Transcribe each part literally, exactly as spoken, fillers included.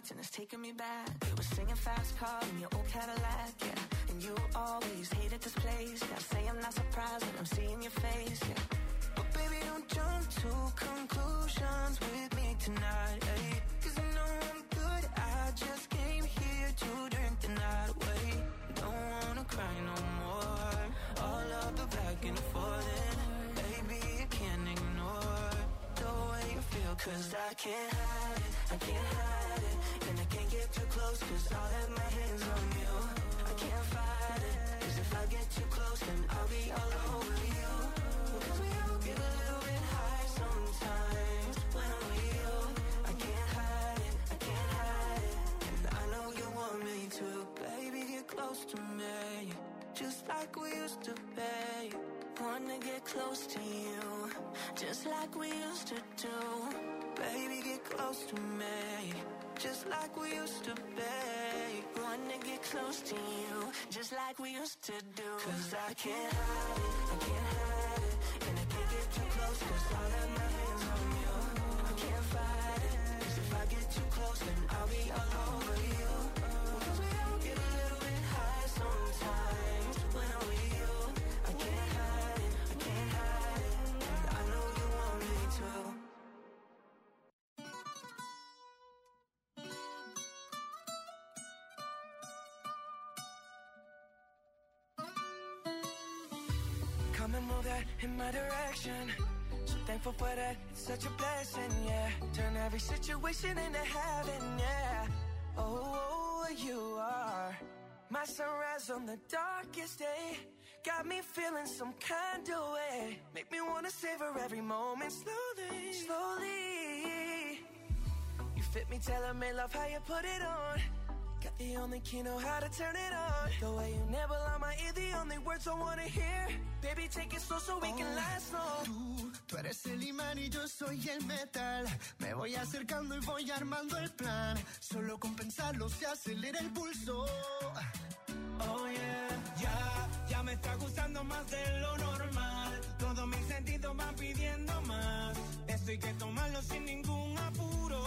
nights and it's taking me back. We were singing fast car in your old Cadillac, yeah. And you always hated this place. Gotta say I'm not surprised when I'm seeing your face, yeah. But baby, don't jump to conclusions with me tonight, hey. Cause you know I'm good, I just came here to drink the night away. Don't wanna cry no more. All of the back and forth, and baby, you can't ignore the way you feel. Cause I can't hide it, I can't hide it. And I can't get too close cause I'll have my hands on you. I can't fight it, cause if I get too close then I'll be all over you. Cause we all get a little bit high sometimes when I'm with you. I can't hide it, I can't hide it. And I know you want me to. Baby, get close to me, just like we used to be. Wanna get close to you, just like we used to do. Baby, get close to me, just like we used to be. Wanna get close to you, just like we used to do. Cause I can't hide it, I can't hide it. And I can't get too close cause I'll have my hands on you. I can't fight it, cause if I get too close then I'll be all over you. Cause we all get a little bit high sometimes when I'm with you. I can't hide it, I can't hide it. And I know you want me to. Come and move that in my direction. So thankful for that, it's such a blessing, yeah. Turn every situation into heaven, yeah. Oh, you are my sunrise on the darkest day. Got me feeling some kind of way. Make me wanna savor every moment slowly, slowly. You fit me, tailor-made, love how you put it on. Got the only key, know how to turn it on. The way you nibble on my ear, the only words I wanna hear. Baby, take it slow so we oh, can last long. Tú, tú eres el imán y yo soy el metal. Me voy acercando y voy armando el plan. Solo con pensarlo se acelera el pulso. Oh yeah, ya, ya me está gustando más de lo normal. Todos mis sentidos van pidiendo más. Esto hay que tomarlo sin ningún apuro.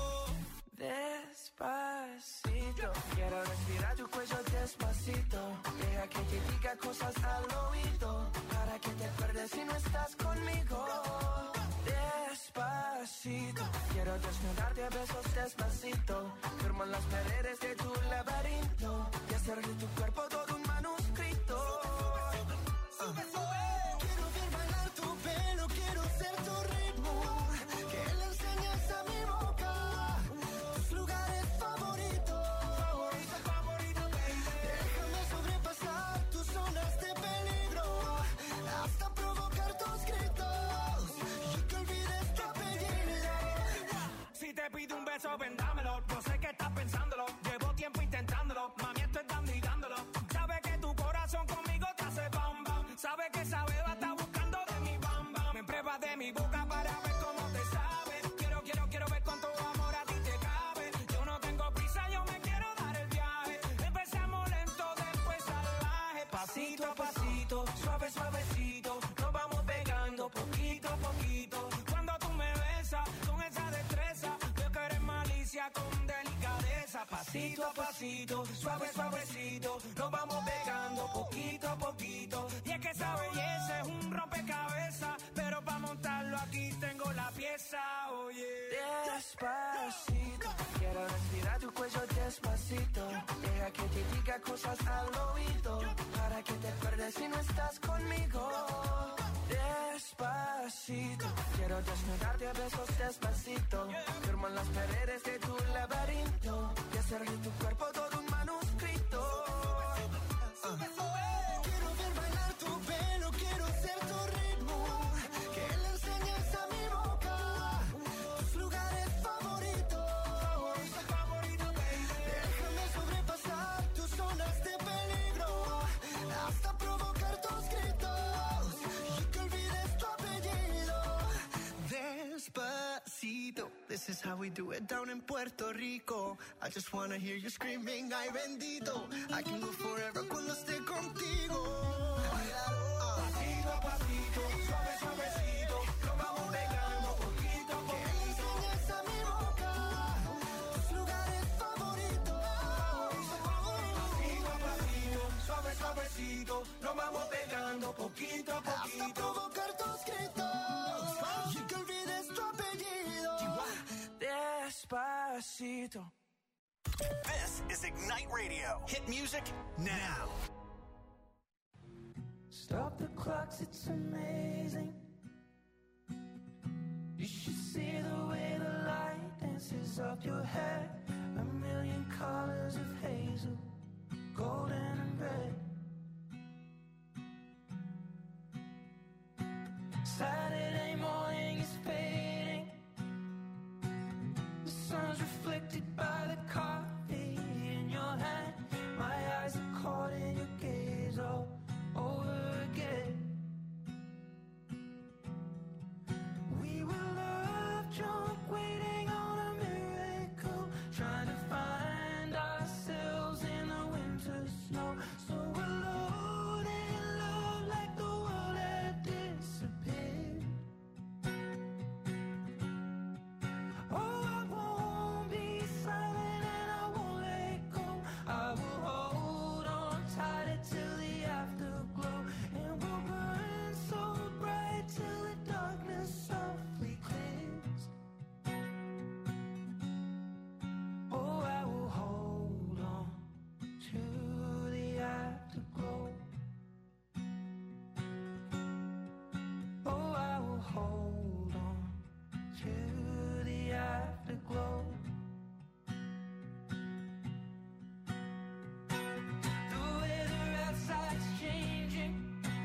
Despacito, quiero respirar tu cuello despacito. Deja que te diga cosas al oído, para que te acuerdes si no estás conmigo. Despacito, quiero desnudarte a besos despacito. Firmo en las paredes de tu laberinto y hacer de tu cuerpo todo un manuscrito. Sube, sube. Quiero ver bailar tu pelo, quiero ser tu ritmo. Que le enseñes a mi boca tus lugares favoritos. Favorito, favorito, baby. Déjame sobrepasar tus zonas de peligro hasta provocar tus gritos y que olvides tu apellido. Si te pido un beso, ven dámelo. Yo sé que estás pensándolo. Llevo tiempo intentándolo. Mami, estoy dando y dándolo. Sabes que tu corazón conmigo te hace bam bam. Sabes que esa beba está buscando de mi bam bam. Me pruebas de mi boca para ver cómo te sabe. Quiero, quiero, quiero ver cuánto amor a ti te cabe. Yo no tengo prisa, yo me quiero dar el viaje. Empezamos lento, después salvaje. Pasito a pasito, suave, suavecito. Nos vamos pegando poquito a poquito. Cuando tú me besas con esa destreza, veo que eres malicia con delicadeza. Pasito a pasito, suave, suavecito. Nos vamos pegando poquito a poquito. Y es que esa belleza es un rompecabezas, pero para montarlo aquí tengo la pieza, oye. Despacito, quiero respirar tu cuello despacito. Deja que te diga cosas al oído, para que te acuerdes si no estás conmigo. Despacito, quiero desnudarte a besos despacito. Firmo en las paredes de tu laberinto y hacer de tu cuerpo todo un manuscrito. Sube, sube. Quiero ver bailar tu pelo, quiero ser tu ritmo. Que le enseñes a mi boca tus lugares favoritos. Favorito, favorito, baby. Déjame sobrepasar tus zonas de peligro hasta provocar tus gritos y que olvides tu apellido. Despacito, this is how we do it down in Puerto Rico. I just wanna hear you screaming, ay bendito. I can go forever cuando esté contigo. Pasito a pasito, suave, suavecito. Nos vamos pegando poquito a poquito. Que enseñes a mi boca tus lugares suavecito, nos vamos pegando poquito a poquito. Hasta provocar tus gritos y que olvides tu apellido. Despacito. This is Ignite Radio. Hit music now. Stop the clocks, it's amazing. You should see the way the light dances up your hair. A million colors of hazel, golden and red. Saturday morning is fading. The sun's reflected by the coffee in your hand. My eyes are caught in your gaze all over again. We were love drunk, waiting on a miracle, trying to find ourselves in the winter snow. So alone in love, like the world had disappeared. Oh, I won't be silent and I won't let go. I will hold on tight till the afterglow, and we'll burn so bright till the darkness softly clears. Oh, I will hold on to the afterglow. Oh, I will hold on to the afterglow. The weather outside's changing.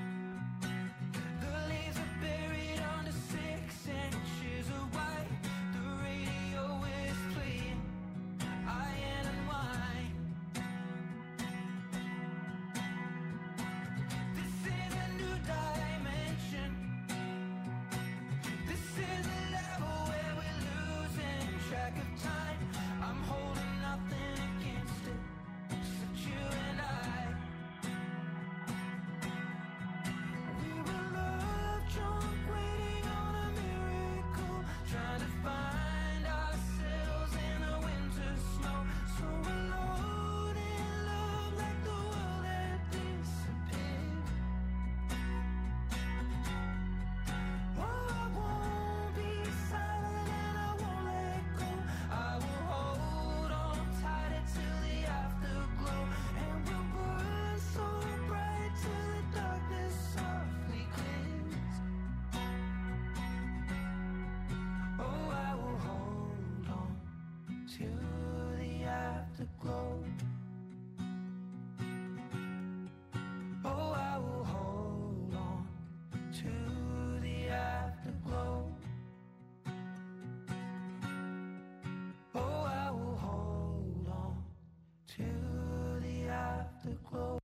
The leaves are buried under six inches of white. The radio is playing Iron and Wine. This is a new dimension. This is a level where we're losing track of time. I'm holding nothing against it, except you and I. We were love drunk, waiting on a miracle, trying to find ourselves in the winter snow. So alone in love, like the world had disappeared. Oh, I won't be silent and I won't let go. I will hold on tight till the afterglow, and we'll burn so bright till the darkness softly clears. Oh, I will hold on to the afterglow. Oh, I will hold on to the afterglow. Oh, I will hold on to the afterglow.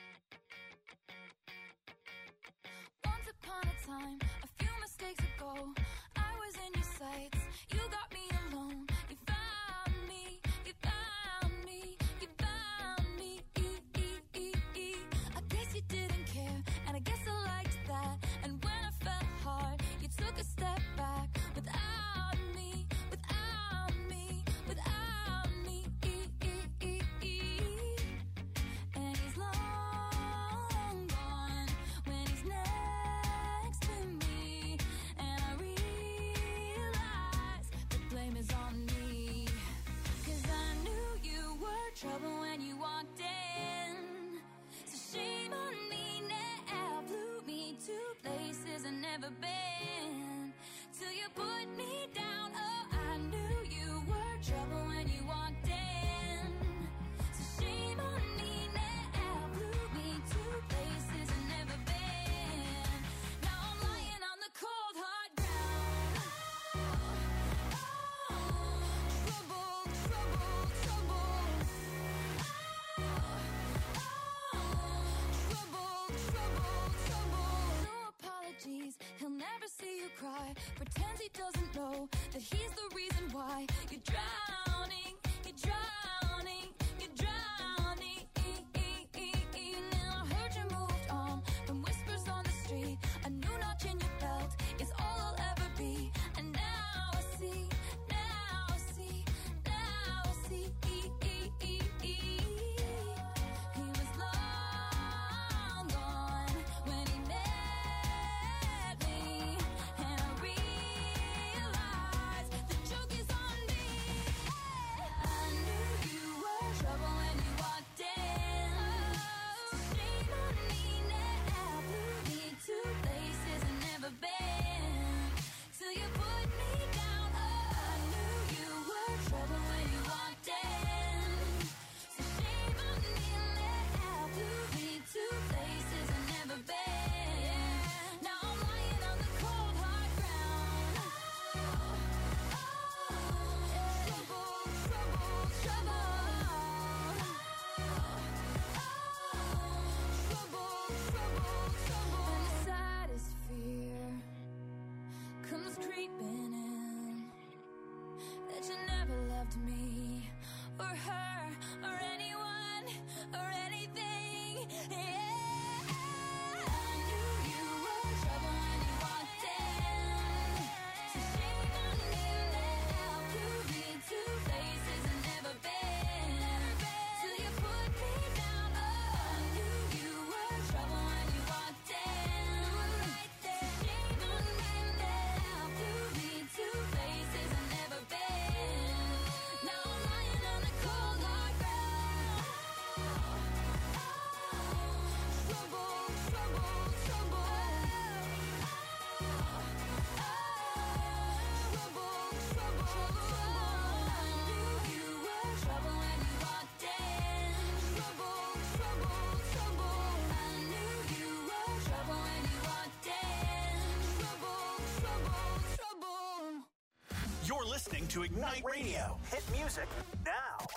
Once upon a time, a few mistakes ago, I was in your sights. You got me alone. You found me. You found me. You found me. I guess you didn't care, and I guess I liked that. And when I felt hard, you took a step back. Without me, without me, without me. And he's long gone when he's next to me. And I realize the blame is on me. 'Cause I knew you were trouble when you walked in. So shame on me now. Blew me to places I've never been. Till you put me down. Oh, I knew you were trouble when you walked in. So shame on me now. Blew me to places I've never been. Now I'm lying on the cold hard ground. Oh, oh, trouble, trouble, trouble. Oh, oh, trouble, trouble, trouble. No apologies, he'll never see you cry. Pretends he doesn't know that he's the reason why you're drowning, you're drowning, you're drowning. Now I heard you moved on from whispers on the street. A new notch in your belt is all I'll ever be. And now I see, now I see, now I see. He was long listening to Ignite Radio. Hit music now.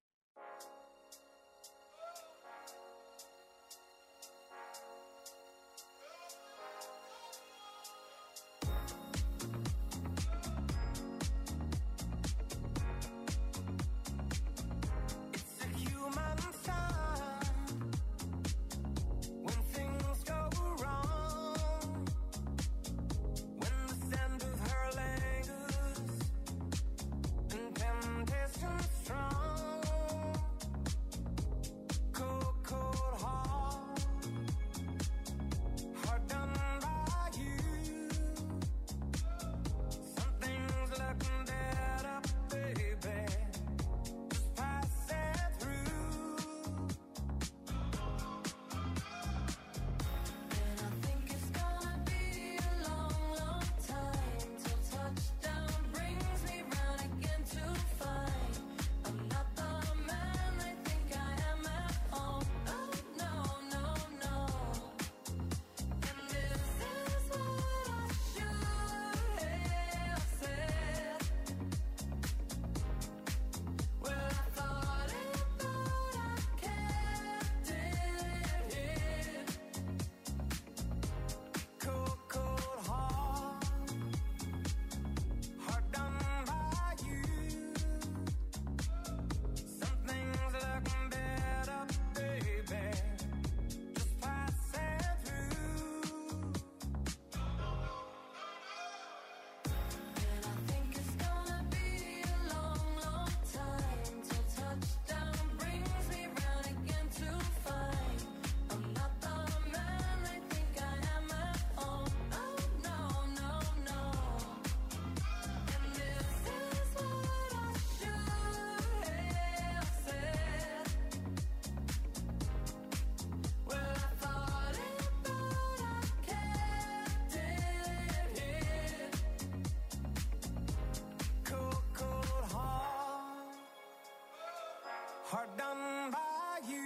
Hard done by you.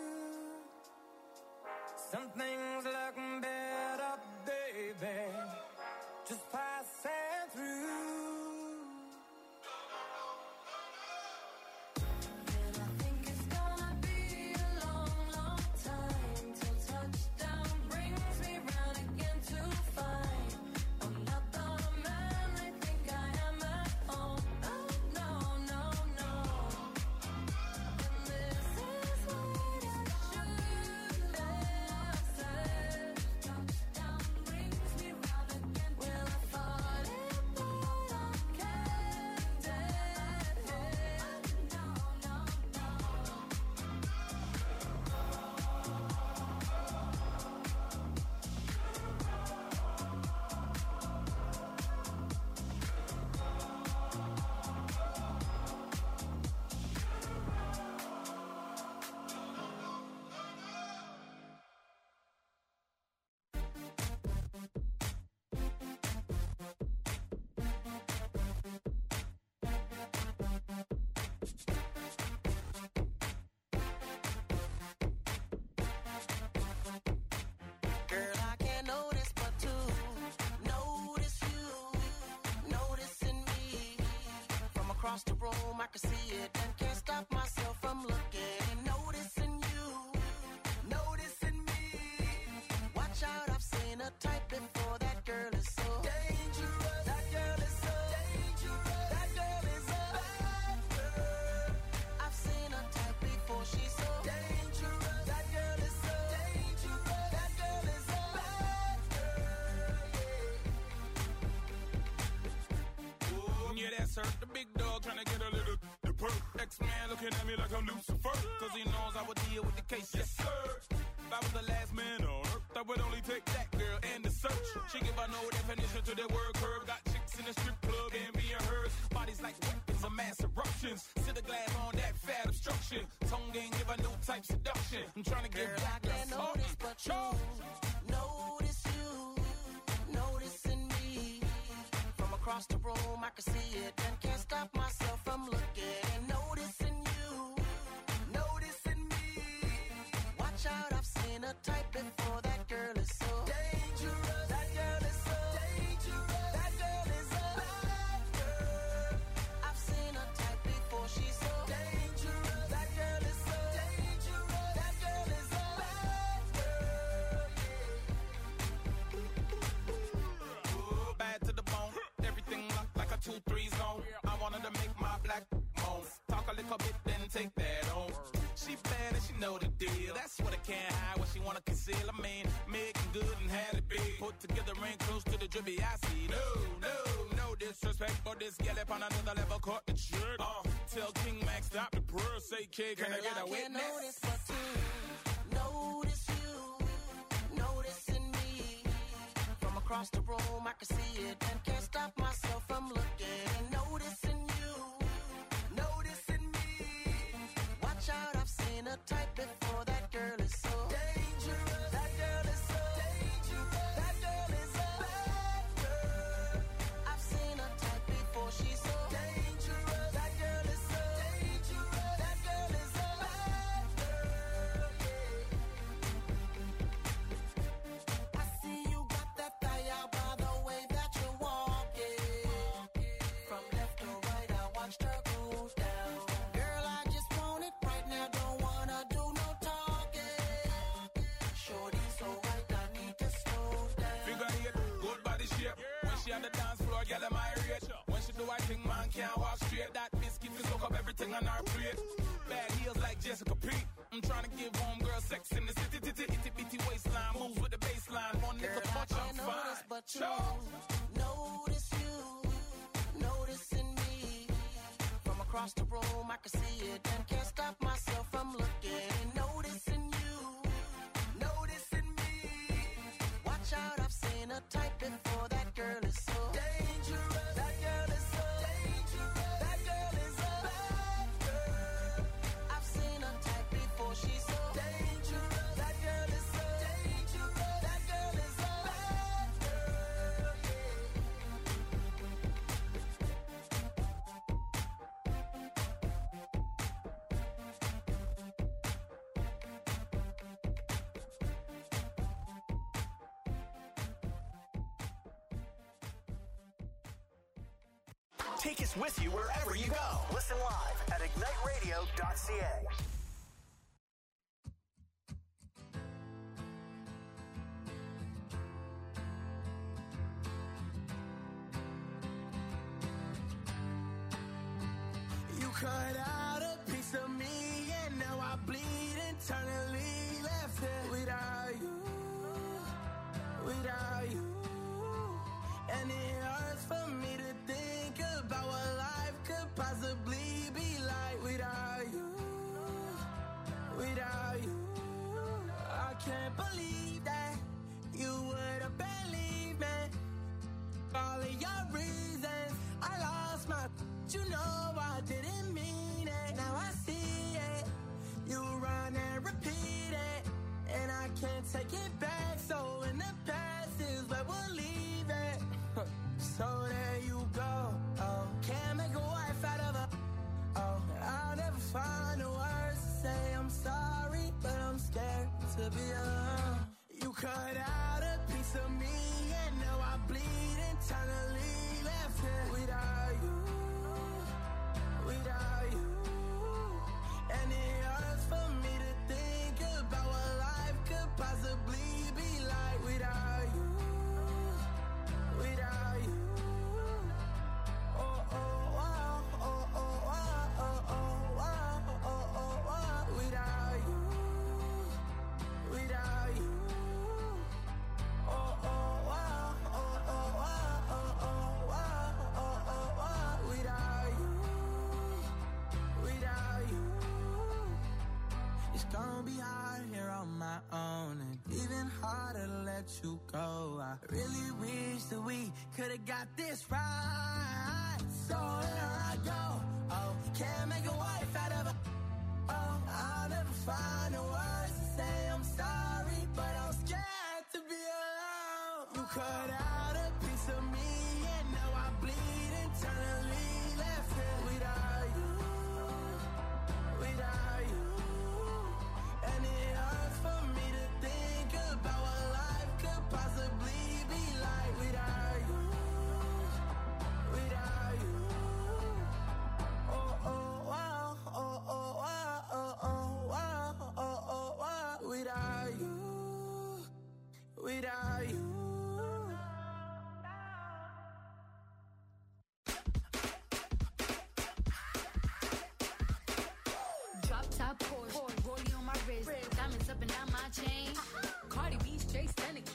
Some things look better, baby, just passing through. Across the room, I can see it and can't stop myself from looking. Noticing you, noticing me. Watch out, I've seen a type before. That girl is so dangerous. That girl is so dangerous. That girl is a bad girl. I've seen a type before. She's so dangerous. That girl is so dangerous. That girl is a bad girl. Ooh, yeah, that's her. The big dog trying to get a little the perk. X-Man looking at me like I'm Lucifer. Cause he knows I would deal with the case, yes sir. If I was the last man on earth, I would only take that girl and the search. She give her no definition to the word curve. Got chicks in the strip club and being hers. Bodies like weapons of mass eruptions. Sit a glass on that fat obstruction. Tongue ain't give her no type seduction. I'm trying to get girl, I can't notice but you. Notice you, noticing me. From across the room, I can see it and can't stop myself from looking. Noticing you, noticing me. Watch out, I've seen a type before. That girl is so dangerous. That girl is so dangerous. That girl is a bad girl. know the deal. That's what I can't hide, what she wanna conceal. I mean, making good and had it big. Put together ain't close to the drippy I see. No, no, no disrespect, but this gal up on another level, cut the trick. Uh, tell King Max stop the purr, say K, can Girl, I get a I can't witness? notice but to notice you, noticing me. From across the room, I can see it and can't stop myself from looking and noticing you, noticing me. Watch out, I've seen a type before. That girl is so dangerous. That girl is so dangerous. That girl is a bad girl. I've seen a type before. She's so dangerous. That girl is so dangerous. That girl is a bad girl. Yeah. I see you got that thigh out by the way that you're walking. From left to right, I watched her go down. Girl, I just want it right now. Don't wanna do no talking. Shorty so right, I need to slow down. Figure eight, good body shape. When she on the dance floor, girl, am I rate? When she do I think man can't walk straight. That biscuit will soak up everything on our plate. Bad heels like Jessica Pete. I'm trying to give homegirl sex in the city, titty, itty bitty waistline. Moves with the baseline. One Girl, nigga I punch, I'm can't notice fine. but you Sure. notice you, noticing me. From across the room, I can see it and can't stop myself from looking and noticing you, noticing me. Watch out, I've seen a type before. That girl is so dangerous. That girl is so dangerous. That girl is a bad girl. I've seen a type before. She's so dangerous. That girl is so dangerous. That girl is a bad girl. Take us with you wherever you go. Listen live at ignite radio dot c a. You cut out a piece of me, and now I bleed internally. Left it without you, without you. And it hurts for me to think about what life could possibly be like without you, without you. I can't believe that you would have believed me. All of your reasons, I lost my. You know I didn't mean it. Now I see it. You run and repeat it, and I can't take it back. So in the past is where we'll leave it. So there you go. Oh, can't make a wife out of a. Oh, I'll never find the words to say I'm sorry, but I'm scared to be alone. You cut out a piece of me, and now I bleed internally. Left it without you, without you. And it hurts for me to think about what life could possibly be like without you, without you. Oh, oh, oh, oh, oh, oh, oh, oh, oh, oh, oh, oh, without you, without you. Oh, oh, oh, oh, oh, oh, oh, oh, oh, oh, oh, oh, without you, without you. It's gonna be hard here on my own, and even harder to let you go. I really wish that we could've got this right. So here I go. Oh, can't make a wife out of a. Oh, I'll never find the words to say I'm sorry, but I'm scared to be alone. You cut out a piece of me, and now I bleed internally. Left it without you, without you. And it hurts for me to think about what life could possibly be like without you, without you. Oh, oh, oh, oh, oh, oh, oh, oh, oh, oh, oh, without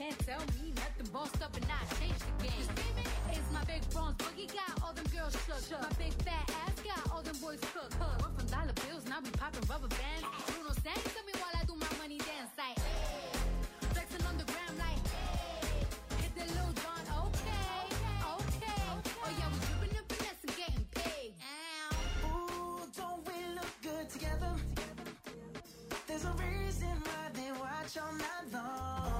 can't tell me nothing. Bossed up and I changed the game. It's my big bronze boogie got all them girls shook. shook. My big fat ass got all them boys cook. cook. We're from dollar bills, now we popping rubber bands. Bruno sang to me while I do my money dance. Like, flexing on the gram like, hit the Lil Jon, okay, okay. Oh yeah, we dripping and finesse and getting paid. Ow. Ooh, don't we look good together? There's a reason why they watch all night long.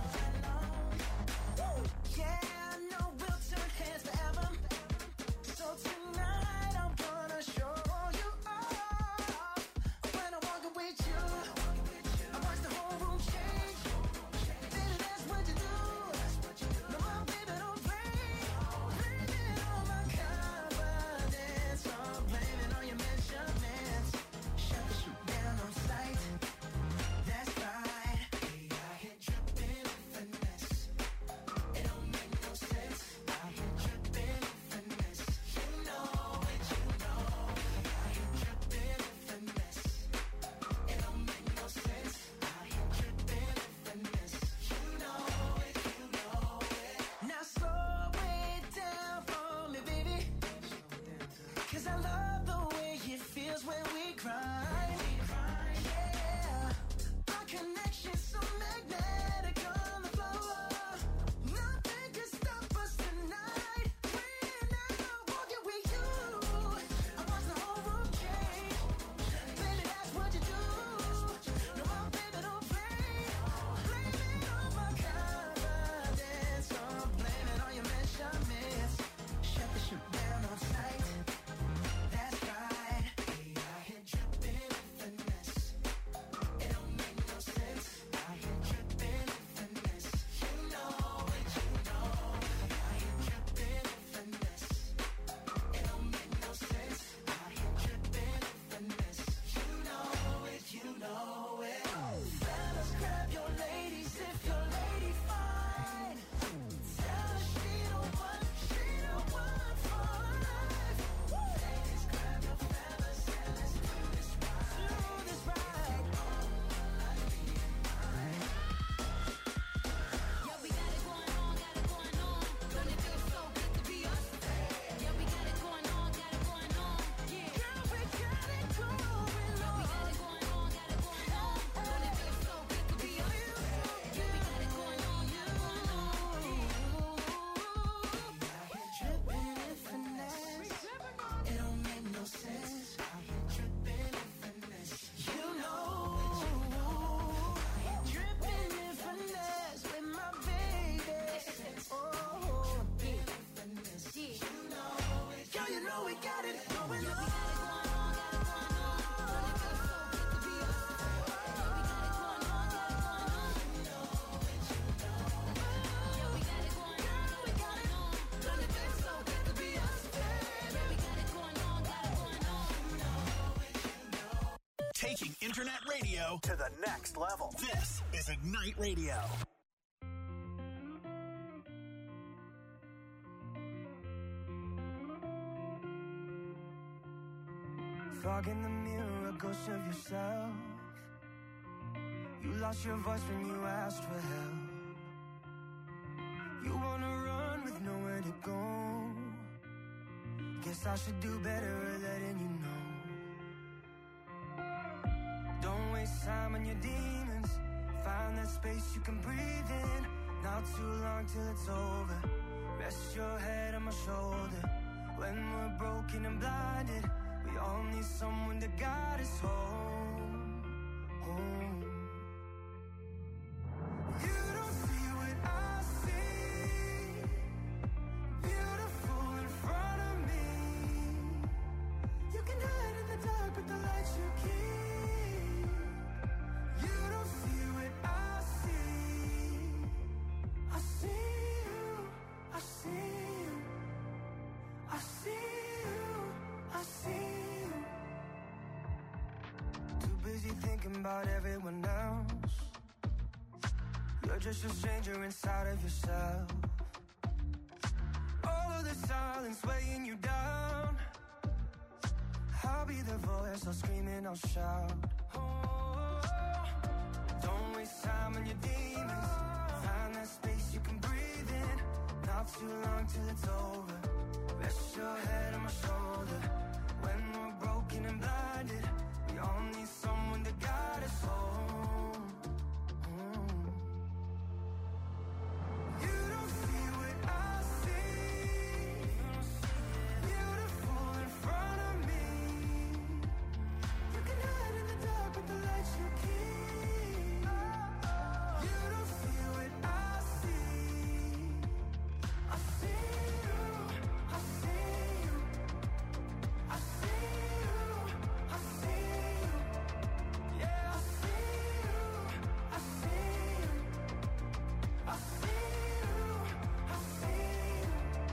Yeah, I know we'll turn heads forever. So tonight I'm gonna show you off. When I walk with you, I watch the whole room change. Baby, that's what you do. No, my baby, don't play. Blame it on my confidence. I'm blaming on your measurements. Shut the shit down on sight. That's right. We out here dripping finesse. It don't make no sense. Out here dripping finesse. You know it, you know. We out here dripping finesse. It don't make no sense. Out here dripping finesse. You know it, you know it. Now slow it down for me, baby. 'Cause I love the way it feels when we grind. Yeah, our connection's so magnetic on the floor. Nothing can stop us tonight. When I'm walking with you, I watch the whole room change. Baby, that's what you do. No, my baby, don't play. Blame it on my confidence. I'm blaming on your measurements. Shut the shit down on sight. That's right. We out here dripping finesse. It don't make no sense. Out here dripping finesse. You know it, you know. Out here dripping finesse. It don't make no sense. Out here dripping finesse. You know it, you know it. Fellas, grab your ladies if your lady fine. Tell her she the one, she the one for life. Ladies, grab your fellas and let's do this right. Do this right. Yeah, we got it going on, got it going on. Don't it feel so good to be us? Yeah, we got it going on, got it going on. Yeah, Girl, we got it going yeah, we on. got it going on, got it going on. Don't it feel so good to be us? Yeah, we got it going on, got it going on. Dripping in finesse. It don't make no sense. Out here dripping in finesse. You know. Dripping in finesse with my baby. Oh, dripping in finesse. You know it. Girl, you know we got it going on. Taking internet radio to the next level. This is Ignite Radio. Fog in the mirror, a ghost of yourself. You lost your voice when you asked for help. You wanna run with nowhere to go. Guess I should do better at letting you know. Don't waste time on your demons. Find that space you can breathe in. Not too long till it's over. Rest your head on my shoulder. When we're broken and blinded, we all need someone to guide us home, home. You don't see what I see. Beautiful in front of me. You can hide in the dark with the lights you keep. You don't see what I see. I see you, I see you. I see you, I see you. Too busy thinking about everyone else. You're just a stranger inside of yourself. All of the silence weighing you down. I'll be the voice, I'll scream and I'll shout. Oh, don't waste time on your demons. Find that space you on till it's over. Rest your head on my shoulder. When we're broken and blinded, we all need someone to guide us home. Mm. You don't see what I see. Beautiful in front of me. You can hide in the dark with the lights you keep. You don't see what I see. I see you, I see you, I see you, I see you. Yeah, I see you, I see you, I see you, I see you.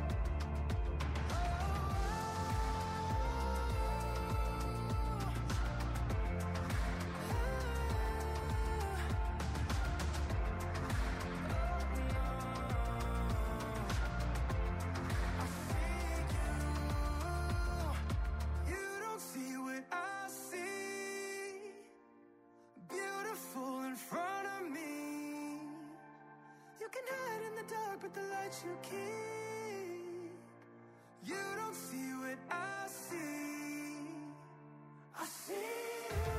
You don't see what I see. Beautiful in front of me. You can hide in the dark, but the lights you keep. You don't see what I see. I see you.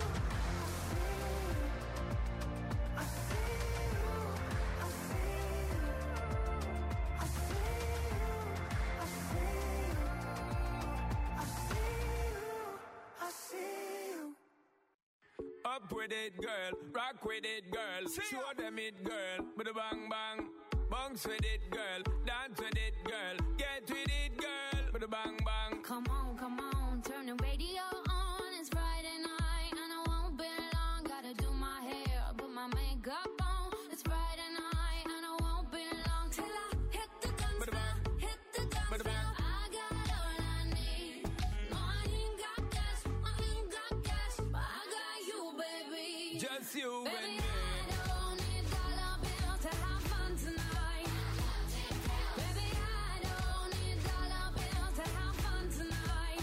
I see you. I see you. I see you. I see you. I see you. I see you. Up with it, girl. Rock with it, girl. Show them it, girl. With a bang bang. Bounce with it, girl. Dance with it, girl. Get with it, girl. With a bang bang. Come on, come on, turn the radio on. It's Friday night and I won't be long. Gotta do my hair, put my makeup on. It's Friday night and I won't be long till I hit the dance floor, hit the dance floor. I got all I need. No, I ain't got cash, I ain't got cash, but I got you, baby. Just you and Baby, me. I don't need dollar bills to have fun tonight. Baby, I don't need dollar bills to have fun tonight.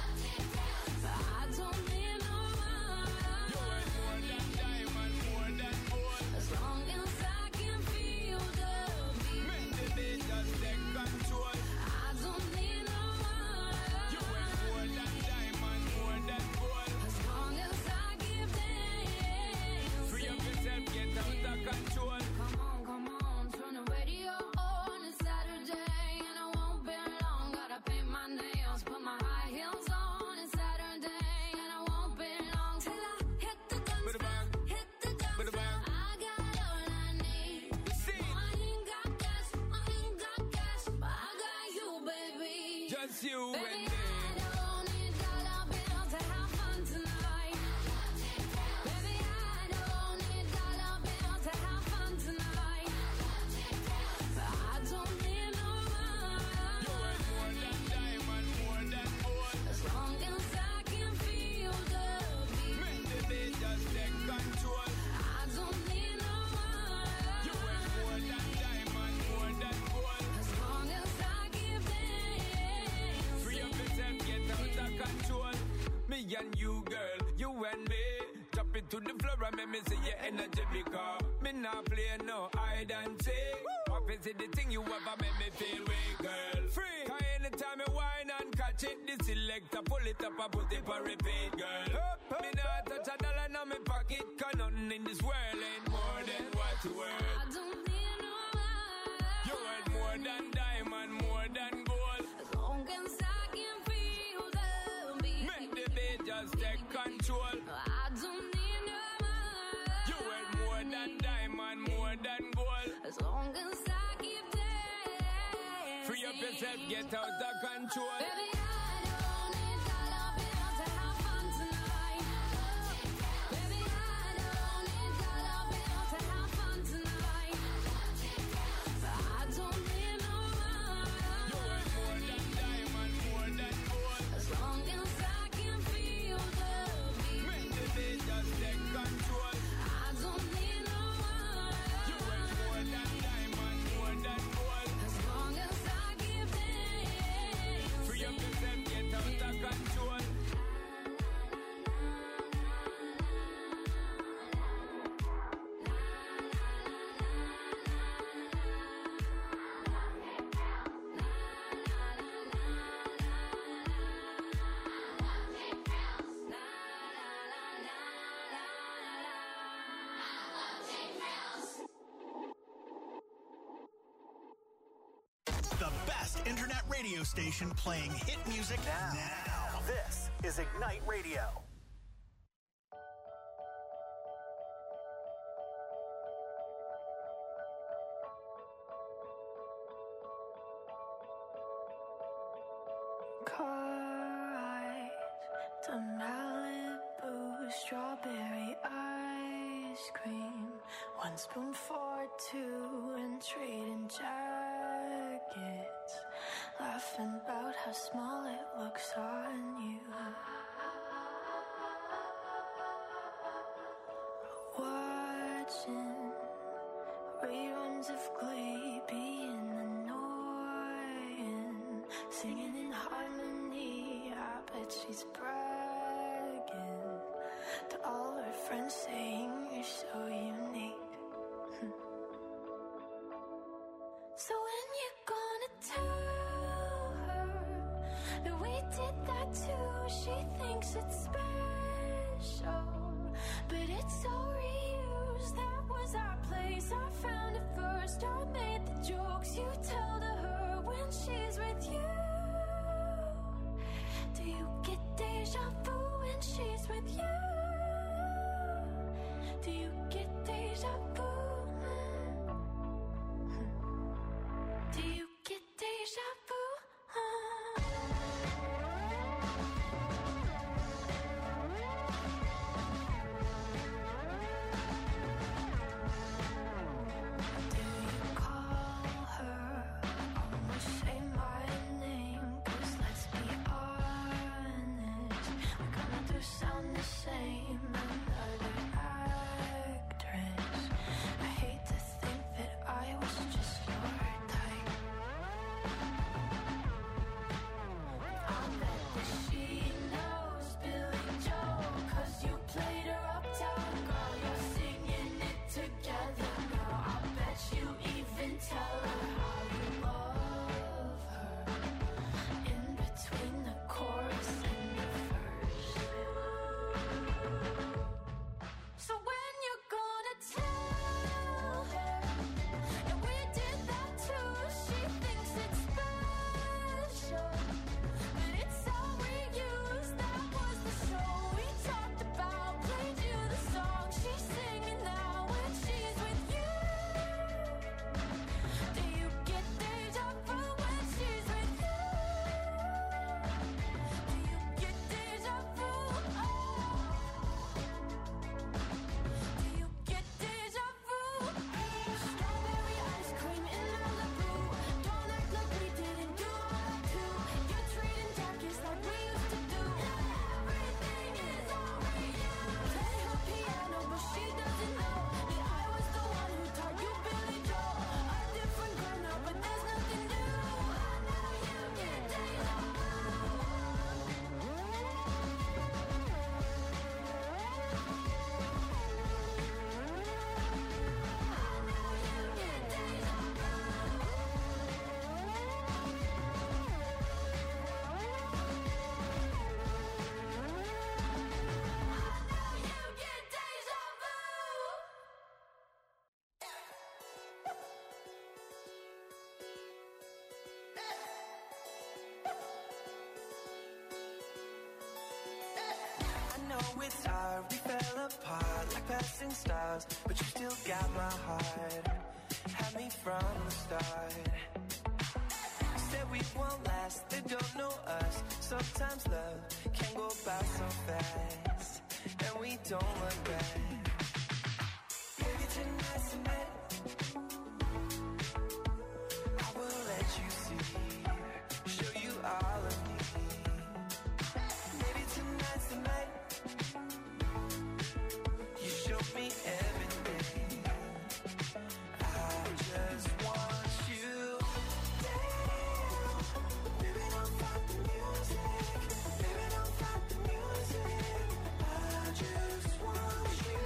I don't need no money. You ain't more than diamond, more than gold. As long as I can feel the beat. Make the beat just take control. I don't need no money. You ain't more than diamond, more than gold. As long as I keep dancing. Free up yourself, get out of control. Come on, come on, turn the radio on. It's Saturday and I won't be long. Gotta paint my nails, put my high heels on. It's Saturday and I won't be long till I hit the dance Bada floor, bang. hit the dance Bada floor. bang. I got all I need. See, No, I ain't got cash, I ain't got cash, but I got you, baby. just you and Baby, me. I don't need dollar bills to have fun tonight. Baby, I don't need dollar bills to have fun tonight. I don't need no You ain't more money. than diamond, more than gold. As long as I can feel the beat. Make the beat just take control. I don't need no You ain't more money. than diamond, more than gold. As long as I keep dancing. Free up yourself, get out of control. Me and you, girl, you and me. Drop it to the floor and make me see your energy because me not play no hide and seek. What is it the thing you ever make me feel weak, girl? Free. Cause anytime you whine and catch it, the selector pull it up and put it for repeat, girl. Me not touch a dollar in my pocket, cause nothing in this world ain't more than what you worth. I don't need no money. You worth more than diamond, more than gold. As long as I can feel the beat. Make the beat just take control. I don't need no money. You worth more than diamond, more than gold. As long as I keep dancing. Free up yourself, get out of control. Baby, I don't need dollar bills to have fun tonight. Baby, I don't need dollar bills to have fun tonight. I don't need no You worth more money. than diamond, more than gold. As long as I can feel the beat. Make the beat just take control. I don't need no You worth money. more than diamond, more than gold. As long as I keep dancing. Free up yourself, internet radio station playing hit music now. now. This is Ignite Radio. Car to Malibu, strawberry ice cream, one spoon for two, and trading jackets, laughing about how small it looks on you. Watching reruns of Glee, being annoying, singing in harmony. I bet she's bragging to all her friends, saying you're so unique. So when you gonna tell her that we did that too? She thinks it's special, but it's so reused. That was our place, I found it first. I made the jokes you tell to her when she's with you. Do you get deja vu when she's with you? Do you get deja vu? Do you get deja vu? Do you call her? Almost say my name, 'cause let's be honest, we're gonna do sound the same. Another actress. I hate to think that I was just your type. I'll bet that she knows Billy Joel, 'cause you played her uptown girl. You're singing it together now. I bet you even tell her how you love her in between the chorus and the verse. So when you're gonna tell her that we did that too? She thinks it's special, but it's all reused. That was the show we talked about. Played you the song she's singing now when she's with you. Do you get deja vu when she's with you? Do you get deja vu? Oh. Do you get deja vu? Strawberry ice cream in Malibu. Don't act like we didn't do that too. You're trading jackets like we used to do. Everything is all reused. Play her piano, but she doesn't know that I was the one who taught you Billy Joel. A different girl now, but there's nothing new. I know you get deja vu. I know it's hard, we fell apart like passing stars, but you still got my heart. Had me from the start. Said we won't last, they don't know us. Sometimes love can go by so fast, and we don't look back. Maybe tonight's the night I will let you see, show you all of me. Maybe tonight's the night you show me everything. I just want you. Damn, baby, don't fight the music. Baby, don't fight the music. I just want you.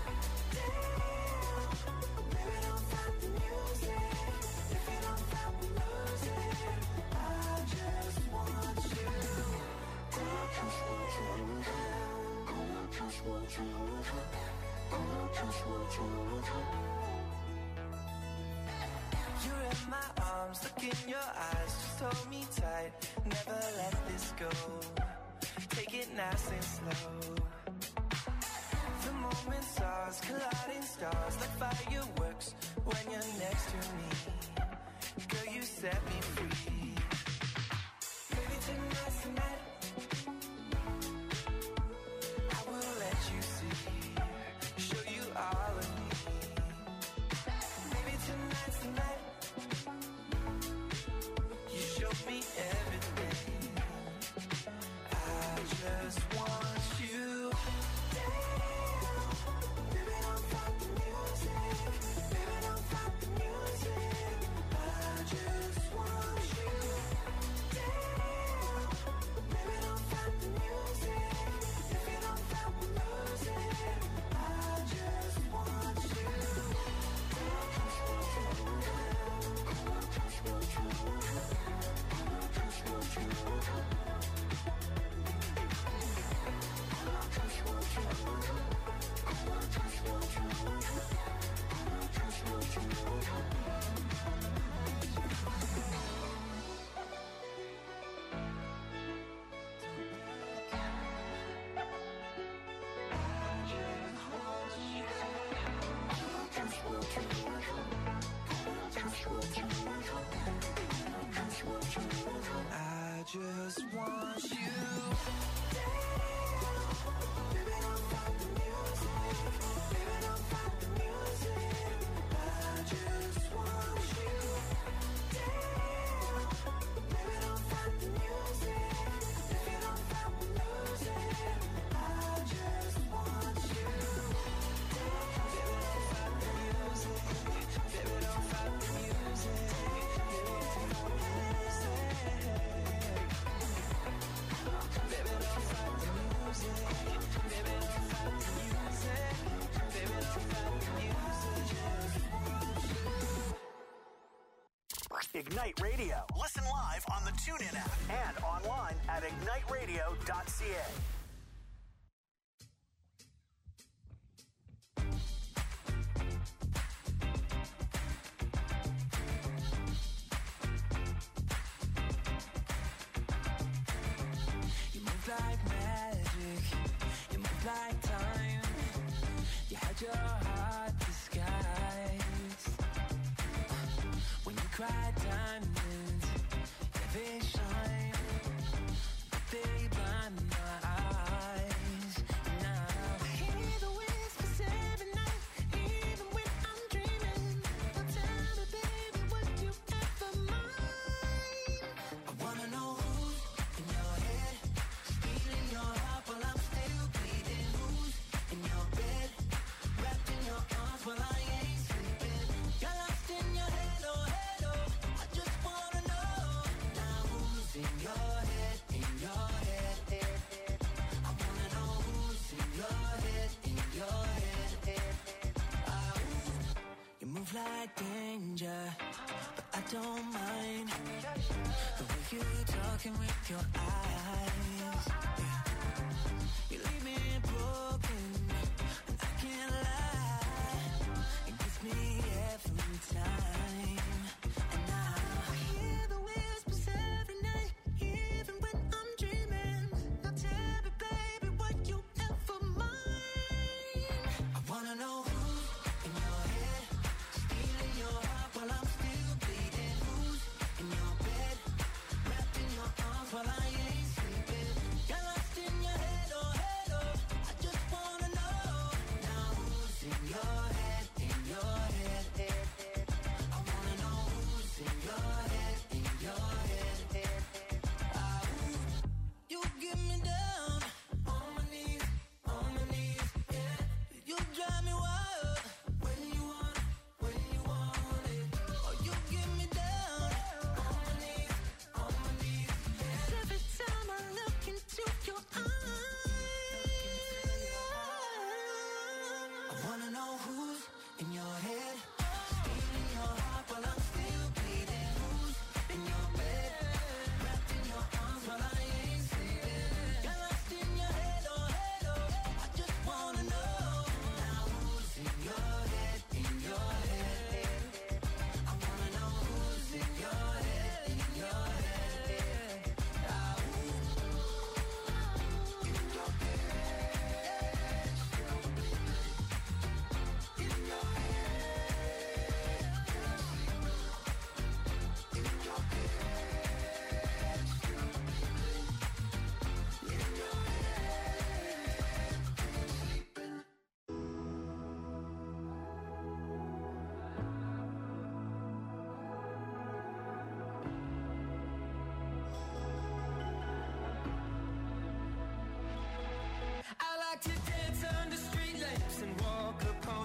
Damn, baby, don't fight the music. If you don't fight the music, I just want you. I just want you. I just want you. I just want you. You're in my arms. arms, look in your eyes, just hold me tight, never let this go. Take it nice and slow. The moment stars, colliding stars, like fireworks when you're next to me. Girl, you set me free. Maybe tonight's the night I will let you see, show you all of me. Maybe tonight's the night you show me everything. I just want you. Baby, don't stop the music. Baby, don't stop the music. I just want you. Baby, don't stop the music. If you don't stop the music, I just want you. I just want you. Baby, don't stop the music. Baby, don't stop the music. I just want you. Baby, don't stop the music. If you don't stop the music, I just want you. Baby, don't stop the music. Baby, don't stop the music. Ignite Radio. Listen live on the TuneIn app and online at ignite radio dot c a. You move like magic, you move like time. You had your heart disguised. When you cry diamonds, yeah, they shine, but they blind my eyes. And now I hear the whispers every night, even when I'm dreaming. Now tell me, baby, would you ever mind? I wanna know who's in your head, stealing your heart while I'm still bleeding. Who's in your bed, wrapped in your arms while I ain't sleeping. You're lost in your head, oh head, oh. I just wanna know now who's in your head, in your head, head, head. I wanna know who's in your head, in your head, head, head. Ah, you move like danger, but I don't mind the way you talking with your eyes. Yeah. You leave me broken, and I can't lie. It gets me every time. And now I hear the whispers every night, even when I'm dreaming. Now tell me, baby, would you ever mind? I wanna know who's in your head, stealing your heart while I'm still bleeding. Who's in your bed, wrapped in your arms while I ain't sleeping. You're lost in your head, oh head, oh.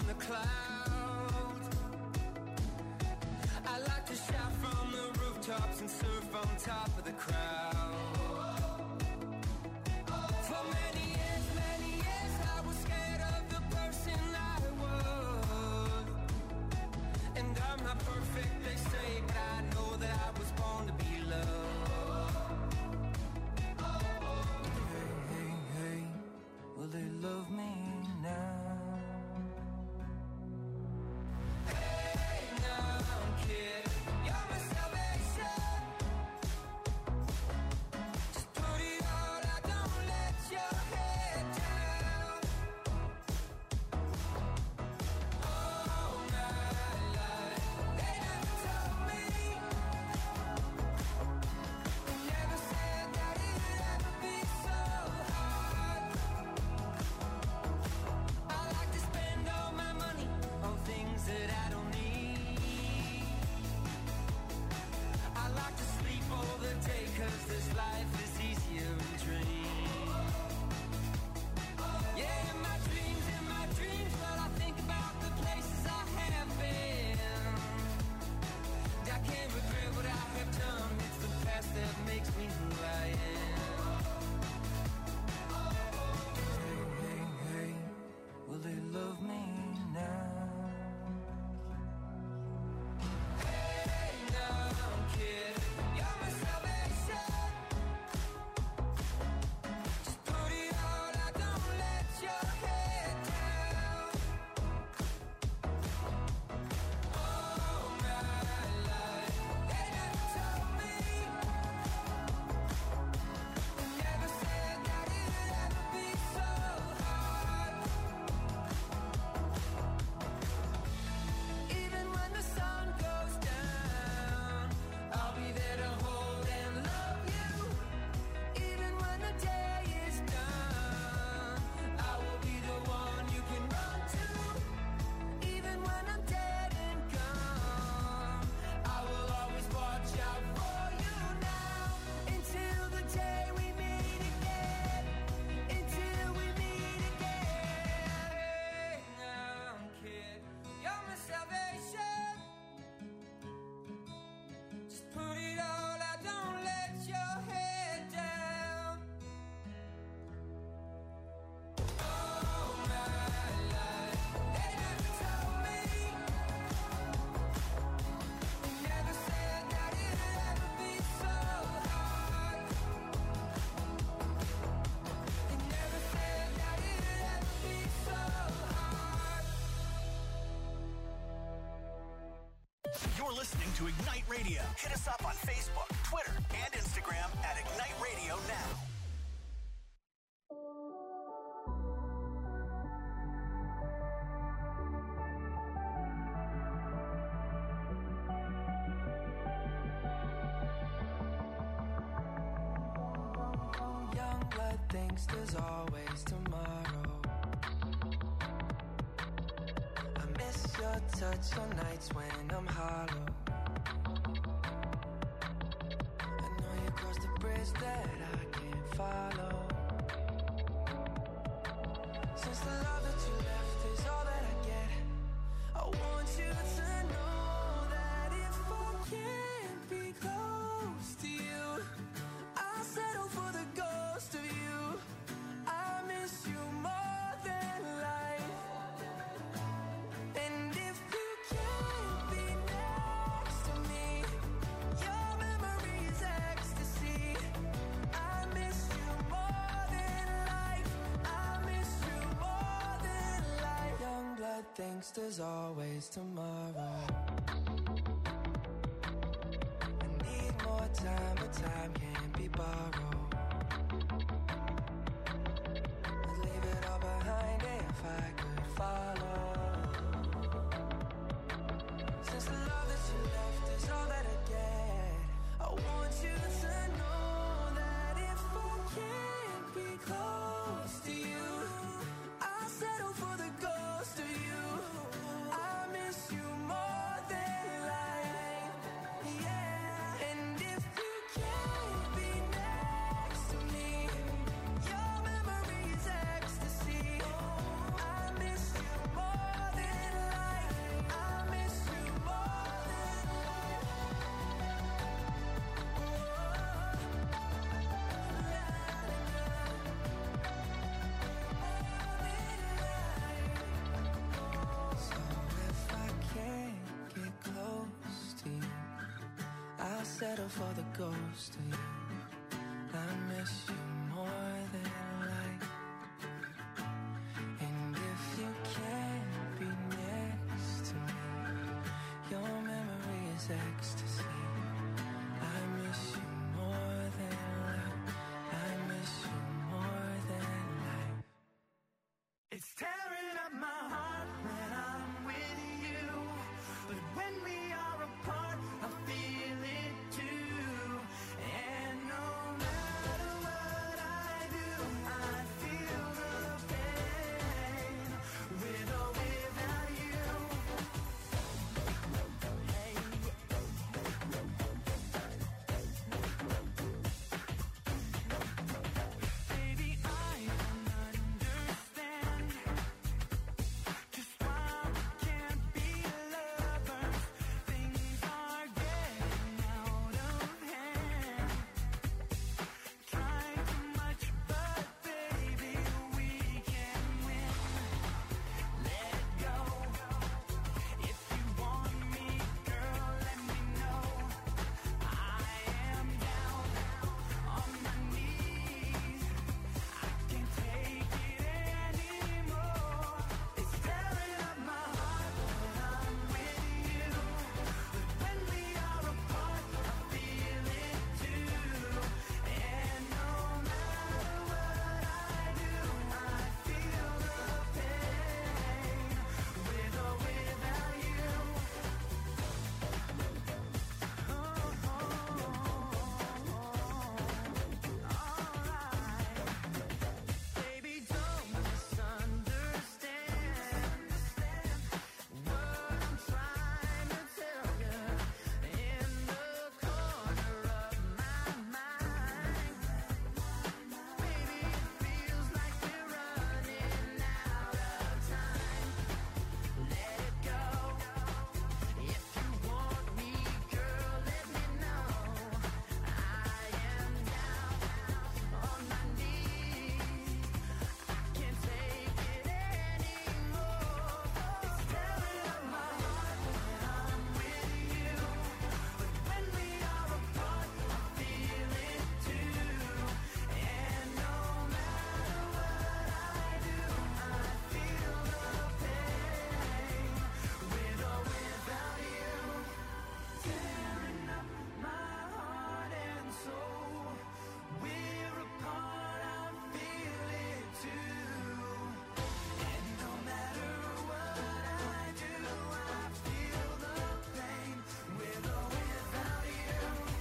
the clouds. I like to shout from the rooftops and surf on top of the crowd. For many years, many years I was scared of the person I was. And I'm not perfect, they say, but I know that I was born to be loved. Hey, hey, hey, will they love me now? Hey, now, kid, you're my salvation. Just put it all out, don't let your head down. All my life, they never told me, they never said that it'd ever be so hard. I like to spend all my money on things that I don't need. I like to sleep all the day, cause this life is easier in dreams. Yeah, in my dreams, in my dreams, but I think about the places I have been. I can't regret what I have done, it's the past that makes me who I am. Hey, hey, hey, will they love me now? Hey, now, kid, you're my salvation. Just put it all out, don't let your head down. All my life, they never told me, they never said that it'd ever be so hard. Even when the sun goes down, I'll be there to hold and love you. Even when the day is done, I will be the one you can run to. Even when I'm dead and gone, I will always watch out for you now. Until the day we meet again, until we meet again. Hey now, kid, you're my salvation. Just put it all out, don't let your head down. All my life, they never told me, they never said that it'd ever be so hard. They never said that it'd ever be so hard. You're listening to Ignite Radio. Hit us up on Facebook, Twitter, and Instagram at Ignite Radio Now. Young blood thinks there's always tomorrow. I miss your touch on nights when I'm hollow. I know you crossed the bridge that I can't follow. Since the love that you left is all that I get, I want you to know that if I can't be close to you, I'll settle for the ghost of you. I miss you more than life. And if you can't be next to me, your memory is ecstasy. I miss you more than life. I miss you more than life. Young blood thinks there's always tomorrow. I need more time, but time can't be borrowed. I'd leave it all behind if I could follow. Since the love that you left is all that I get, I want you to know that if I can't be close to you, I'll settle for the ghost of you. I miss you more than life. Yeah. And if you can't be next settle for the ghost of you. I miss you more than life. And if you can't be next to me, your memory is ecstasy. I miss you more than life. I miss you more than life. It's tearing up my heart when I'm with you, but when we are apart, I feel it too. And no matter what I do, I feel the pain, with or without you. Hey. Baby, I don't understand just why we can't be lovers. Things are getting out of hand. Trying too much, but baby, we can win. Let go. If you want me, girl, let me know. I am down on my knees. I can't take it anymore. It's tearing up my heart when I'm with you, but when we are apart, I feel it too. And no matter what I do, I feel the pain, with or without you. Baby, don't misunderstand what I'm trying to tell you. In the corner of my mind, baby, it feels like we're running out of time. Let it go. If you want me, girl, let me know. I am down on my knees. I can't take it anymore. It's tearing up my heart when I'm with you, but when we are apart, I feel it too. And no matter what I do, I feel the pain, with or without you. Tearing up my heart and soul. We're apart, I feel it too. And no matter what I do, I feel the pain, with or without you.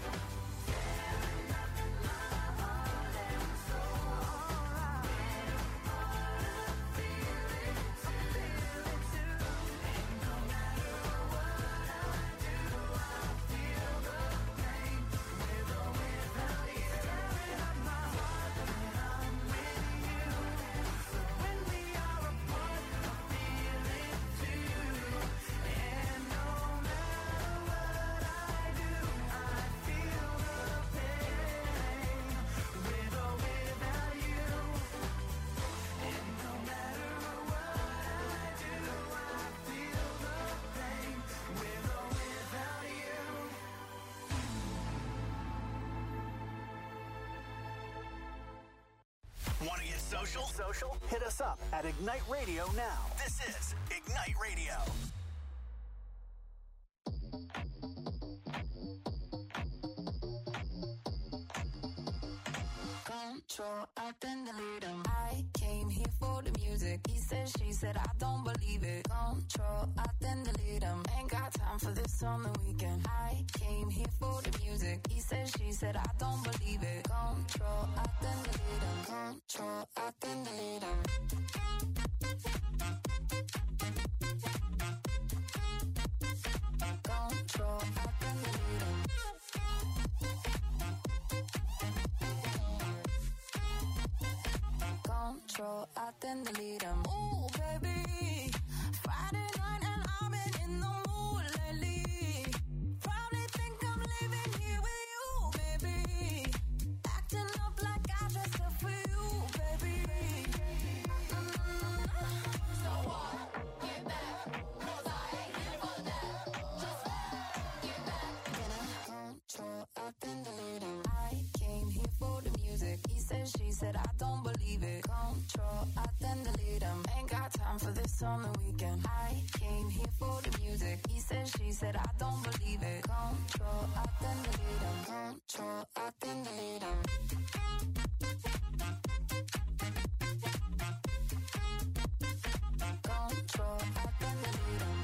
Tearing up my heart and soul. We're apart, I feel it too. And no matter what I do, I feel the pain, with or without you. Tearing up my heart when I'm with you, but when we are apart, I feel it too. And no matter what I do, I feel the pain, with or without you. And no matter what I do, I feel the pain, with or without you. Want to get social? Social? Hit us up at Ignite Radio now. This is Ignite Radio. Control, I then delete him. I came here for the music. He said, she said, I don't believe it. Control, I then delete him. Ain't got time for this on the weekend. I came here for the music. He said, she said, I don't believe it. Control, I then delete him. Control, I then delete him. Control, I then delete him. Control, I then delete him. Ooh, baby, Friday night and I've been in the mood lately. Probably think I'm living here with you, baby. Acting up like I dressed up for you, baby. Mm-hmm. So what? Get back, 'cause I ain't here for that. Just get back. Then I control, said I don't believe it. Control, I then delete him. Ain't got time for this on the weekend. I came here for the music. He said, she said I don't believe it. Control, I then delete him. Control, I then delete him. Control, I then delete him.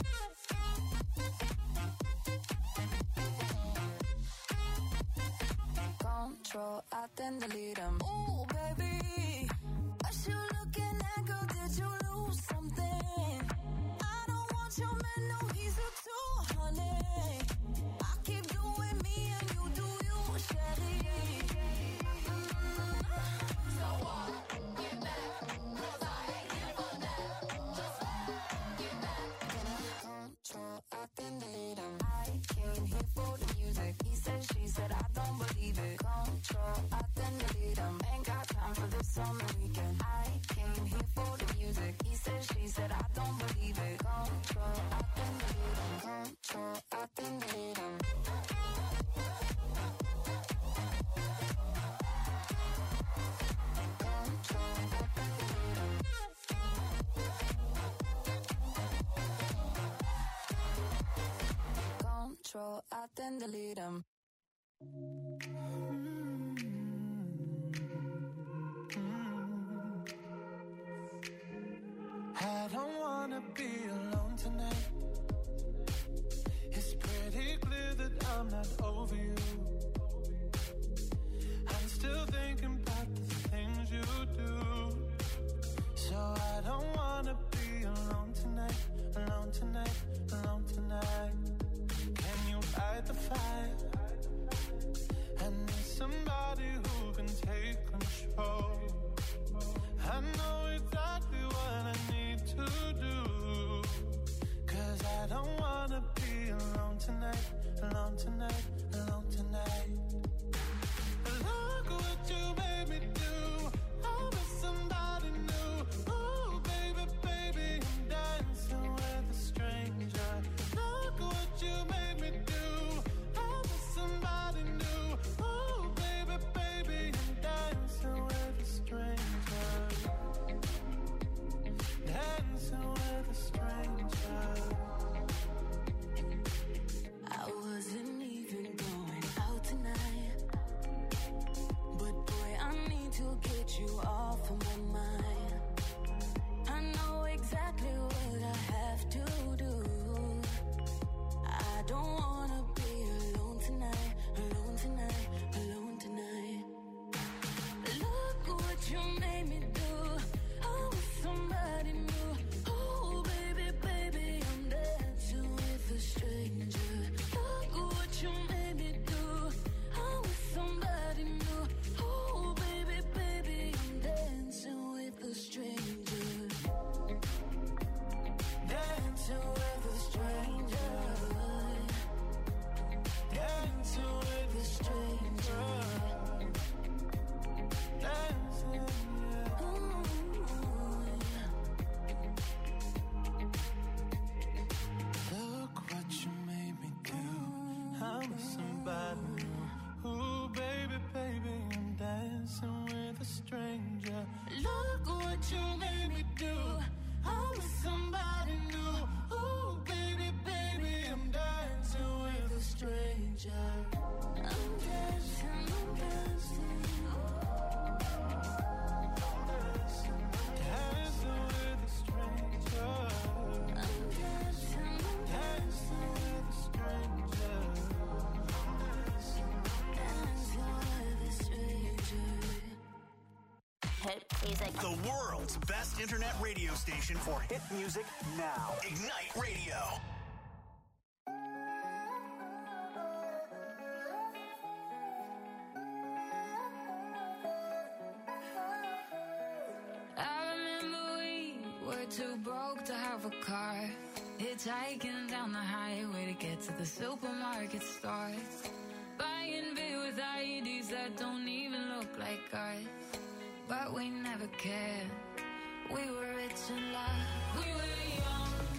Control, I then delete him. Ooh, baby, what you looking at, girl? Did you lose something? I don't want your man, no, he's a two hundred. I keep doing me and you do you, Shelly. Mm. So what? Get back, 'cause I ain't here for that. Just get back. Control, I then delete him. I came here for the music. He said, she said, I don't believe it. Control, I then delete him. Ain't got time for this on the weekend. I came here for the music. He said, she said, I don't believe it. Control, I then delete him. Control, I then delete him. Control, I then delete him. I don't wanna be alone tonight. It's pretty clear that I'm not over you. I'm still thinking about the things you do. So I don't wanna be alone tonight, alone tonight, alone tonight. Can you fight the fire? I need somebody who can take control. I know exactly what I need to do. 'Cause I don't wanna be alone tonight, alone tonight, alone tonight. Look what you made me do. I was somebody new. Oh, baby, baby, I'm dancing with a stranger. Look what you made me do. I was somebody new. Oh, baby, baby, I'm dancing with a stranger. Dancing with a stranger. I wasn't even going out tonight, but boy, I need to get you off of my mind. I know exactly what I have to do. I don't wanna be alone tonight, alone tonight, alone tonight. Look what you made me do. I was somebody new. Oh, baby, baby, I'm dancing with a stranger. Look what you made me do. I was somebody new. Oh, baby, baby, I'm dancing with a stranger. Dancing with a stranger. Dancing with a stranger. Dancing, yeah. Look what you made me do. I'm somebody new. Ooh, baby, baby, I'm dancing with a stranger. Look what you made me do. I was somebody new. Ooh, baby, baby, I'm dancing with a stranger. I'm dancing, I'm dancing. Dancing with a stranger. I'm dancing, I'm Dancing with a stranger. dancing with a stranger. Hit music. The world's best internet radio station for hit music now. Ignite Radio. I remember we were too broke to have a car. Hitchhiking down the highway to get to the supermarket stores. Buying beer with I E Ds that don't even look like ours. But we never cared. We were rich and loved. We were young.